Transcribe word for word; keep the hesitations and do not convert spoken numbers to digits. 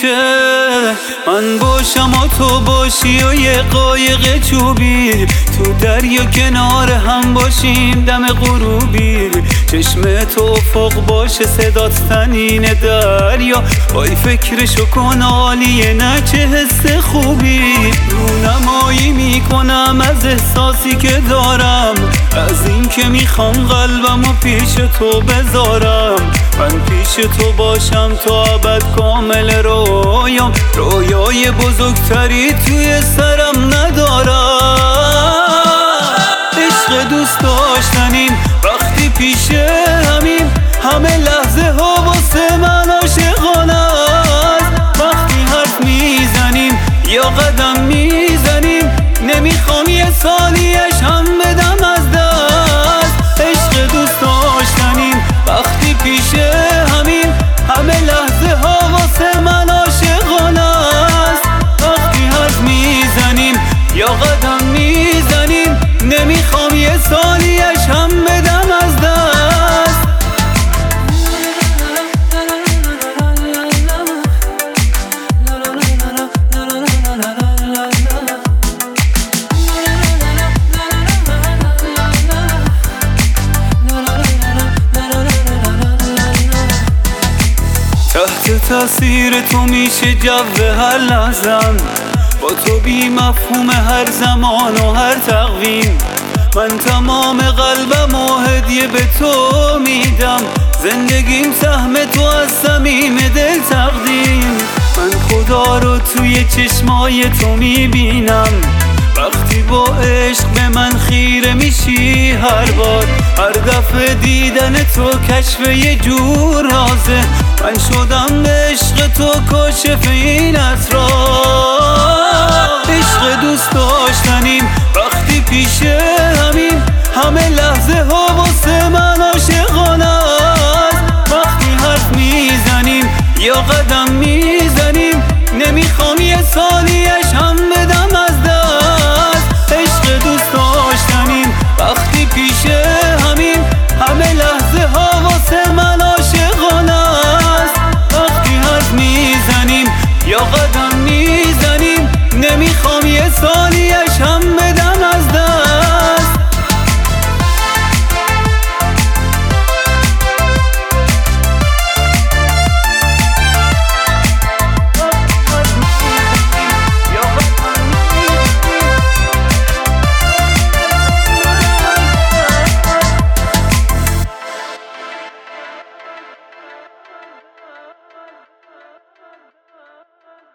میشه من باشم و تو باشی و یه قایق چوبی تو دریا کنار هم باشیم دم غروبی چشم تو افق باشه صدات سنین دریا وای فکرشو کن عالیه نه چه حس خوبی رونمایی میکنم از احساسی که دارم از این که میخوام قلبم و پیش تو بذارم من پیش تو باشم تا ابد کامل رویام رویای بزرگتری توی سرم ندارم عشق دوست داشتنیم وقتی پیش همیم همه لحظه ها واسه من عاشقانه است وقتی حرف میزنیم یا قدم میزنیم نمیخوام یه ثانیه‌اش هم بدم از دست عشق دوست داشتنیم وقتی پیش همیم همه لحظه ها واسه من عاشقانه است وقتی حرف میزنیم یا قدم میزنیم نمیخوام یه ثانیه‌اش هم بدم از دست تحت تاثیر تو میشه جو هر لحظم با تو بی مفهوم هر زمان و هر تقویم من تمام قلبم و هدیه به تو میدم زندگیم سهم تو از صمیم دل تقدیم من خدا رو توی چشمای تو میبینم وقتی با عشق به من خیره میشی هر بار هر دفعه دیدن تو کشف یه جور رازه من شدم به عشق تو کاشف این اسرار عشق دوست داشتنیم وقتی پیش همیم همه لحظه ها واسه من